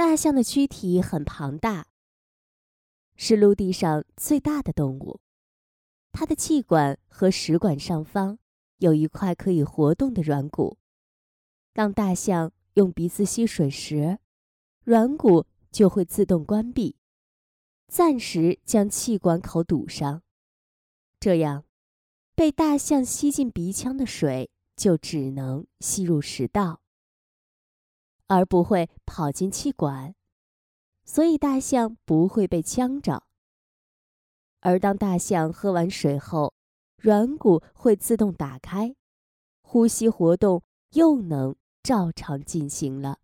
大象的躯体很庞大，是陆地上最大的动物。它的气管和食管上方有一块可以活动的软骨。当大象用鼻子吸水时，软骨就会自动关闭，暂时将气管口堵上。这样，被大象吸进鼻腔的水就只能吸入食道，而不会跑进气管，所以大象不会被呛着。而当大象喝完水后，软骨会自动打开，呼吸活动又能照常进行了。